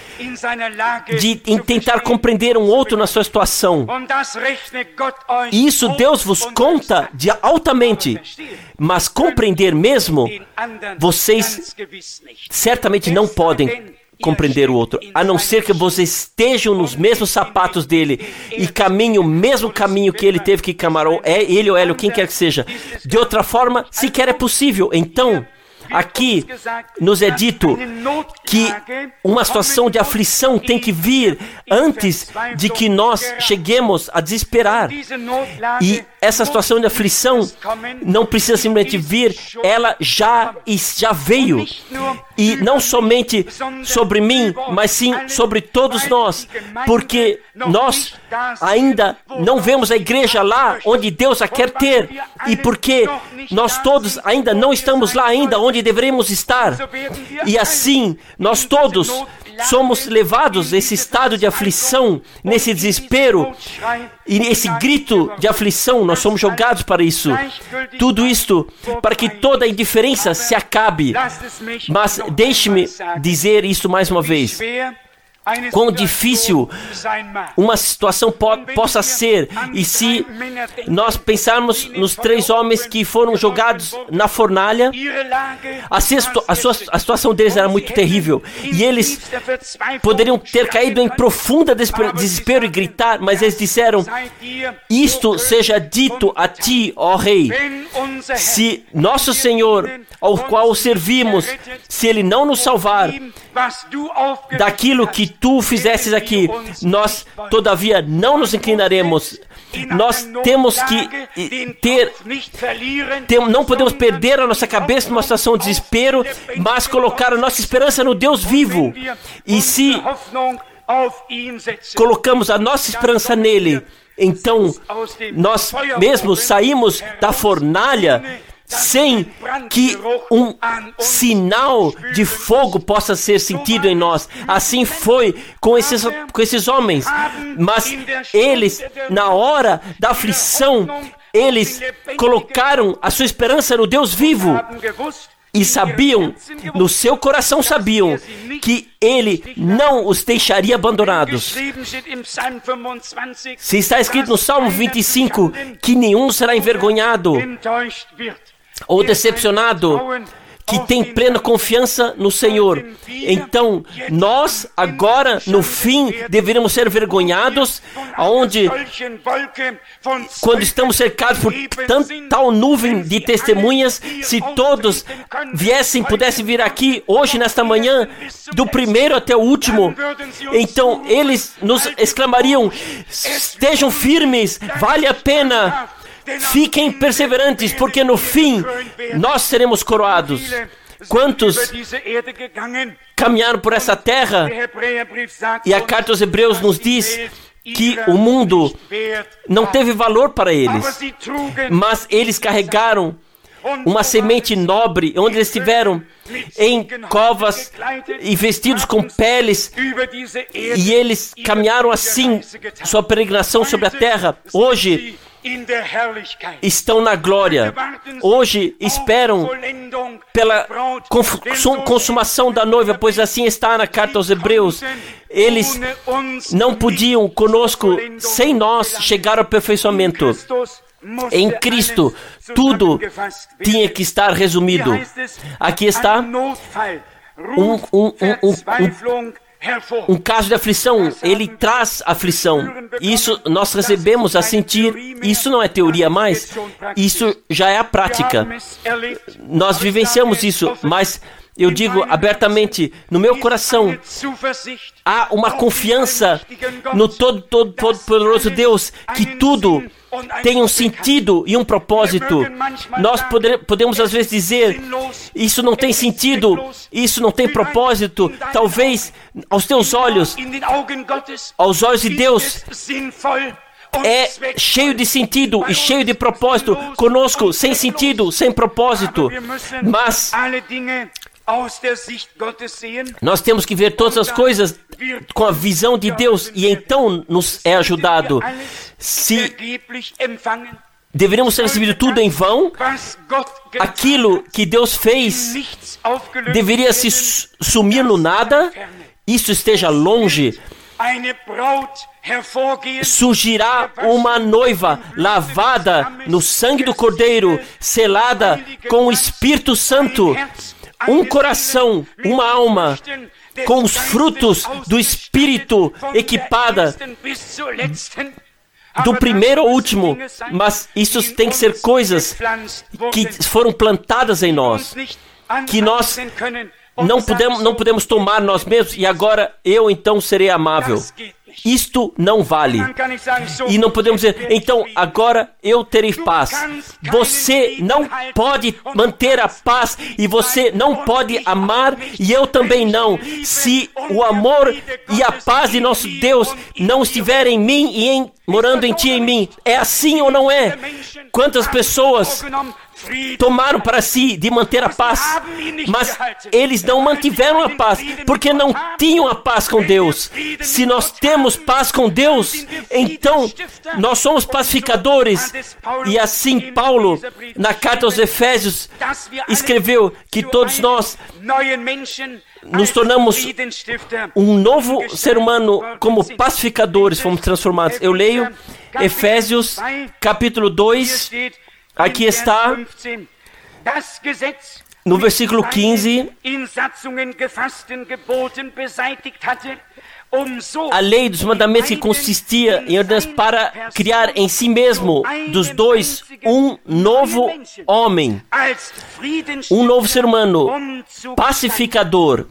em tentar compreender um outro na sua situação. E isso Deus vos conta altamente. Mas compreender mesmo, vocês certamente não podem compreender o outro, a não ser que vocês estejam nos mesmos sapatos dele e caminhem o mesmo caminho que ele teve que caminhar, ou ele ou ela, quem quer que seja. De outra forma, sequer é possível. Então, aqui nos é dito que uma situação de aflição tem que vir antes de que nós cheguemos a desesperar. E essa situação de aflição não precisa simplesmente vir, ela já veio. E não somente sobre mim, mas sim sobre todos nós, porque nós ainda não vemos a igreja lá onde Deus a quer ter, e porque nós todos ainda não estamos lá ainda onde deveríamos estar. E assim, nós todos somos levados a esse estado de aflição, nesse desespero, e esse grito de aflição, nós somos jogados para isso. Tudo isto para que toda a indiferença se acabe. Mas deixe-me dizer isso mais uma vez. Quão difícil uma situação possa ser, e se nós pensarmos nos 3 homens que foram jogados na fornalha, a situação deles era muito terrível, e eles poderiam ter caído em profunda desespero e gritar, mas eles disseram, isto seja dito a ti, ó Rei, se nosso Senhor, ao qual servimos, se Ele não nos salvar daquilo que tu fizestes aqui, nós todavia não nos inclinaremos. Nós temos que não podemos perder a nossa cabeça numa situação de desespero, mas colocar a nossa esperança no Deus vivo. E se colocamos a nossa esperança nele, então nós mesmos saímos da fornalha sem que um sinal de fogo possa ser sentido em nós. Assim foi com esses homens. Mas eles, na hora da aflição, eles colocaram a sua esperança no Deus vivo. E sabiam, no seu coração sabiam, que Ele não os deixaria abandonados. Se está escrito no Salmo 25, que nenhum será envergonhado ou decepcionado, que tem plena confiança no Senhor. Então, nós agora, no fim, deveríamos ser envergonhados, quando estamos cercados por tal nuvem de testemunhas, se todos pudessem vir aqui hoje, nesta manhã, do primeiro até o último, então eles nos exclamariam, estejam firmes, vale a pena, fiquem perseverantes, porque no fim nós seremos coroados. Quantos caminharam por essa terra? E a carta aos Hebreus nos diz que o mundo não teve valor para eles, mas eles carregaram uma semente nobre, onde eles estiveram em covas e vestidos com peles, e eles caminharam assim sua peregrinação sobre a terra. Hoje estão na glória. Hoje esperam pela consumação da noiva, pois assim está na carta aos Hebreus. Eles não podiam conosco, sem nós, chegar ao aperfeiçoamento. Em Cristo, tudo tinha que estar resumido. Aqui está um caso de aflição. Ele traz aflição. Isso nós recebemos a sentir. Isso não é teoria mais. Isso já é a prática. Nós vivenciamos isso, mas eu digo abertamente, no meu coração, há uma confiança no Todo-Poderoso Deus, que tudo tem um sentido e um propósito. Nós podemos às vezes dizer, isso não tem sentido, isso não tem propósito. Talvez aos teus olhos, aos olhos de Deus, é cheio de sentido e cheio de propósito. Conosco, sem sentido, sem propósito. Mas nós temos que ver todas as coisas com a visão de Deus, e então nos é ajudado. Se deveríamos ter recebido tudo em vão, aquilo que Deus fez deveria se sumir no nada. Isso esteja longe. Surgirá uma noiva lavada no sangue do Cordeiro, selada com o Espírito Santo, um coração, uma alma, com os frutos do Espírito equipada, do primeiro ao último. Mas isso tem que ser coisas que foram plantadas em nós, que nós não podemos tomar nós mesmos, e agora eu então serei amável. Isto não vale. E não podemos dizer, então agora eu terei paz. Você não pode manter a paz, e você não pode amar, e eu também não, se o amor e a paz de nosso Deus não estiver em mim e morando em ti e em mim. É assim ou não é? Quantas pessoas tomaram para si de manter a paz, mas eles não mantiveram a paz, porque não tinham a paz com Deus. Se nós temos paz com Deus, então nós somos pacificadores. E assim Paulo, na carta aos Efésios, escreveu que todos nós nos tornamos um novo ser humano, como pacificadores fomos transformados. Eu leio Efésios capítulo 2, aqui está, no versículo 15, a lei dos mandamentos que consistia em ordens para criar em si mesmo, dos dois, um novo homem, um novo ser humano, pacificador.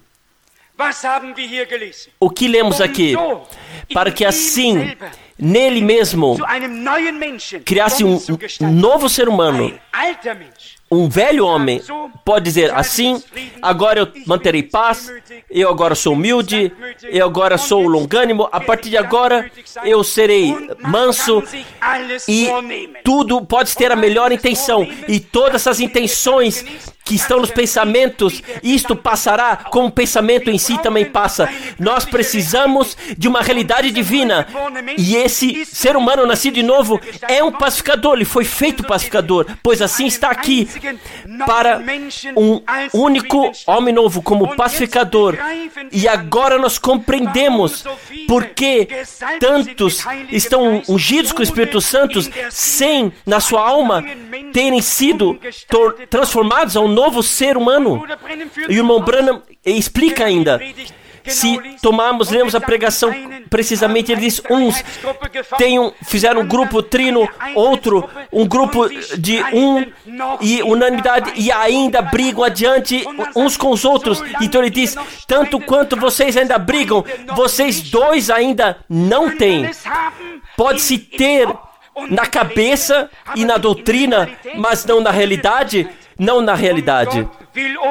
O que lemos aqui? Para que assim, nele mesmo, criasse um novo ser humano. Um velho homem pode dizer assim, agora eu manterei paz, eu agora sou humilde, eu agora sou longânimo, a partir de agora eu serei manso, e tudo pode ter a melhor intenção, e todas essas intenções que estão nos pensamentos, isto passará como o pensamento em si também passa. Nós precisamos de uma realidade divina, e esse ser humano nascido de novo é um pacificador, ele foi feito pacificador, pois assim está aqui, para um único homem novo como pacificador. E agora nós compreendemos porque tantos estão ungidos com o Espírito Santo sem, na sua alma, terem sido transformados a um novo ser humano. E o irmão Branham explica ainda. Se lemos a pregação precisamente, ele diz, uns fizeram um grupo trino, outro um grupo de e unanimidade, e ainda brigam adiante uns com os outros. Então ele diz, tanto quanto vocês ainda brigam, vocês dois ainda não têm. Pode-se ter na cabeça e na doutrina, mas não na realidade. Não na realidade.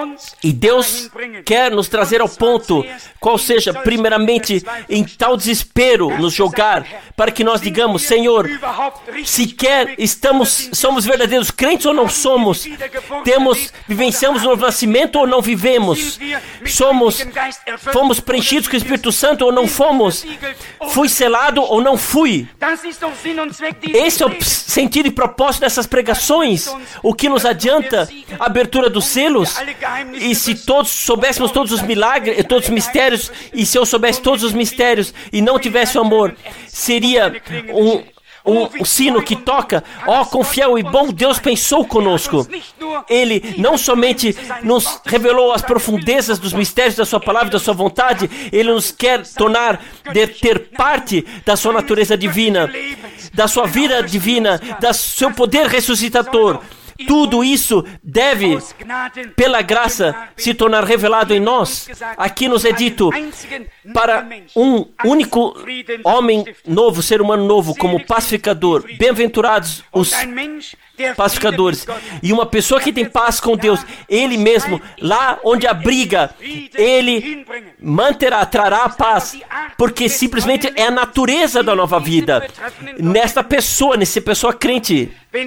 E Deus quer nos trazer ao ponto, qual seja, primeiramente, em tal desespero nos jogar, para que nós digamos, Senhor, sequer somos verdadeiros crentes ou não somos? Vivenciamos o novo nascimento ou não vivemos? Fomos preenchidos com o Espírito Santo ou não fomos? Fui selado ou não fui? Esse é o sentido e propósito dessas pregações. O que nos adianta a abertura dos selos? E se todos soubéssemos todos os milagres, todos os mistérios, e se eu soubesse todos os mistérios e não tivesse o amor, seria um sino que toca. Quão fiel e bom Deus pensou conosco. Ele não somente nos revelou as profundezas dos mistérios da sua palavra e da sua vontade, Ele nos quer ter parte da sua natureza divina, da sua vida divina, do seu poder ressuscitador. Tudo isso deve, pela graça, se tornar revelado em nós. Aqui nos é dito, para um único homem novo, ser humano novo, como pacificador. Bem-aventurados os pacificadores. E uma pessoa que tem paz com Deus, Ele mesmo, lá onde há briga, Ele trará a paz, porque simplesmente é a natureza da nova vida. Nessa pessoa crente.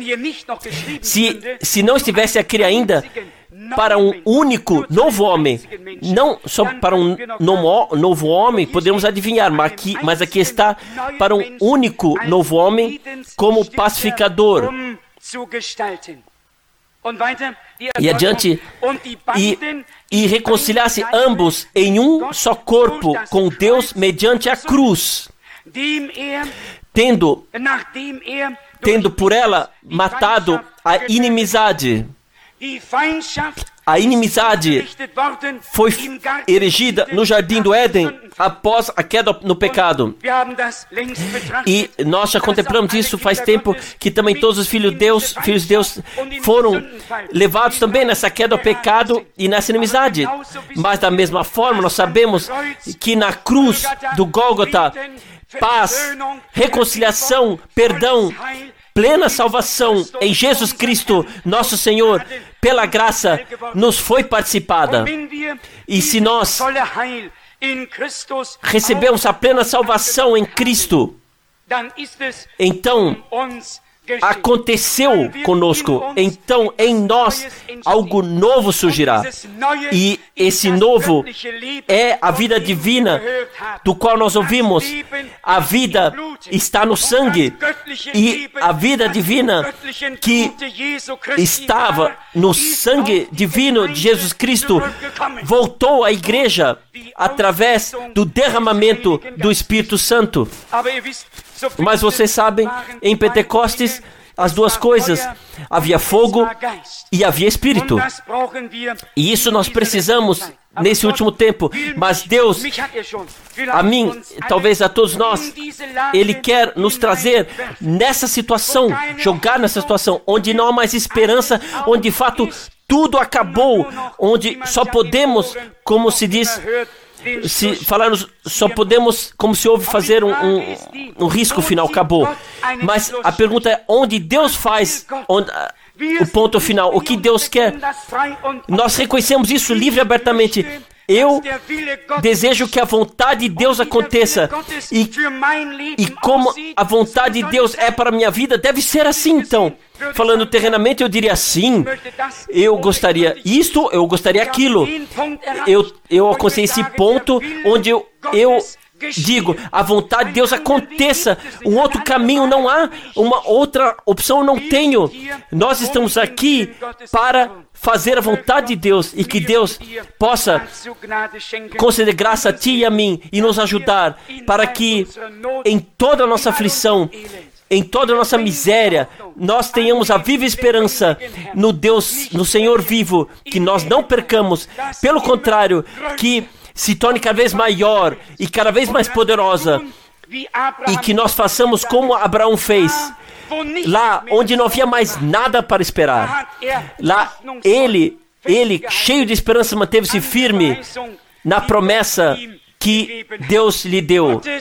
Se não estivesse aqui ainda, para um único novo homem, não só para um novo homem, podemos adivinhar, mas aqui está para um único novo homem como pacificador. E adiante, e reconciliasse ambos em um só corpo com Deus mediante a cruz, tendo por ela matado a inimizade. A inimizade foi erigida no Jardim do Éden após a queda no pecado. E nós já contemplamos isso faz tempo, que também todos os filhos de Deus foram levados também nessa queda ao pecado e nessa inimizade. Mas da mesma forma, nós sabemos que na cruz do Gólgota, paz, reconciliação, perdão, plena salvação em Jesus Cristo, nosso Senhor, pela graça, nos foi participada. E se nós recebemos a plena salvação em Cristo, então aconteceu conosco, então em nós algo novo surgirá. E esse novo é a vida divina do qual nós ouvimos. A vida está no sangue, e a vida divina que estava no sangue divino de Jesus Cristo voltou à igreja através do derramamento do Espírito Santo. Mas vocês sabem, em Pentecostes, as duas coisas, havia fogo e havia Espírito. E isso nós precisamos nesse último tempo. Mas Deus, a mim, talvez a todos nós, Ele quer nos trazer nessa situação, jogar nessa situação, onde não há mais esperança, onde de fato tudo acabou, onde só podemos, como se diz, só podemos, como se ouve, fazer um risco final, acabou. Mas a pergunta é, onde Deus faz o ponto final, o que Deus quer? Nós reconhecemos isso livre e abertamente. Eu desejo que a vontade de Deus aconteça, e como a vontade de Deus é para a minha vida, deve ser assim. Então, falando terrenamente, eu diria sim, eu gostaria isto, eu gostaria aquilo. Eu alcancei esse ponto onde eu digo, a vontade de Deus aconteça. Um outro caminho não há, uma outra opção eu não tenho. Nós estamos aqui para fazer a vontade de Deus, e que Deus possa conceder graça a ti e a mim e nos ajudar para que em toda a nossa aflição, em toda a nossa miséria, nós tenhamos a viva esperança no Deus, no Senhor vivo, que nós não percamos, pelo contrário, que se torne cada vez maior e cada vez mais poderosa, e que nós façamos como Abraão fez, lá onde não havia mais nada para esperar. Lá ele cheio de esperança, manteve-se firme na promessa que Deus lhe deu.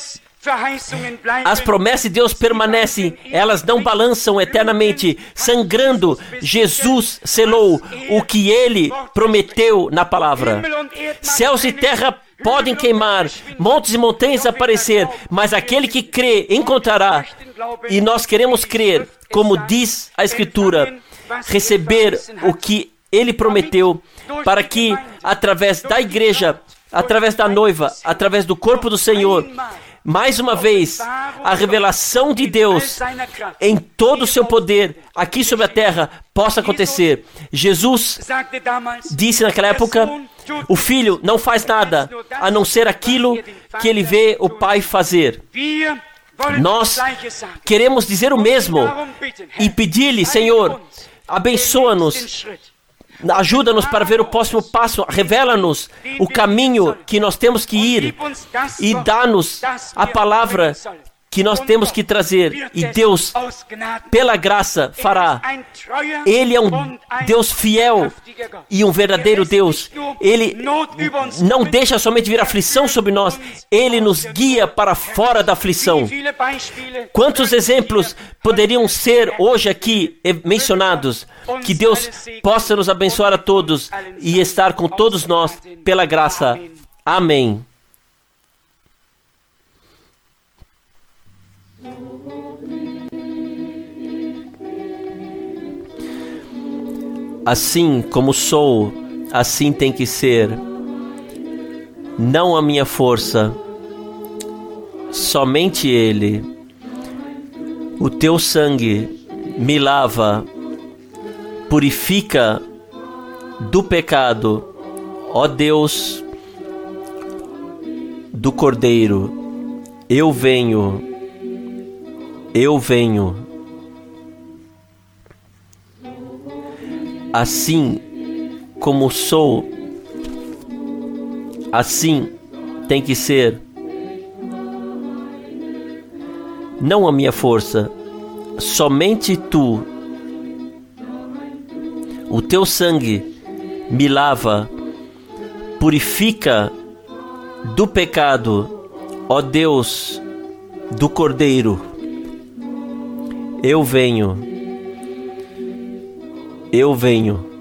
As promessas de Deus permanecem, elas não balançam eternamente. Sangrando, Jesus selou o que Ele prometeu na palavra. Céus e terra podem queimar, montes e montanhas aparecer, mas aquele que crê encontrará. E nós queremos crer, como diz a Escritura, receber o que Ele prometeu, para que através da igreja, através da noiva, através do corpo do Senhor, mais uma vez, a revelação de Deus em todo o seu poder aqui sobre a terra possa acontecer. Jesus disse naquela época: o Filho não faz nada a não ser aquilo que ele vê o Pai fazer. Nós queremos dizer o mesmo e pedir-lhe: Senhor, abençoa-nos. Ajuda-nos para ver o próximo passo, revela-nos o caminho que nós temos que ir e dá-nos a palavra que nós temos que trazer. E Deus, pela graça, fará. Ele é um Deus fiel e um verdadeiro Deus. Ele não deixa somente vir aflição sobre nós, Ele nos guia para fora da aflição. Quantos exemplos poderiam ser hoje aqui mencionados? Que Deus possa nos abençoar a todos e estar com todos nós pela graça. Amém. Assim como sou, assim tem que ser. Não a minha força, somente Ele. O teu sangue me lava, purifica do pecado, ó Deus do Cordeiro. Eu venho. Assim como sou, assim tem que ser. Não a minha força, somente Tu. O Teu sangue me lava, purifica do pecado, ó Deus do Cordeiro. Eu venho.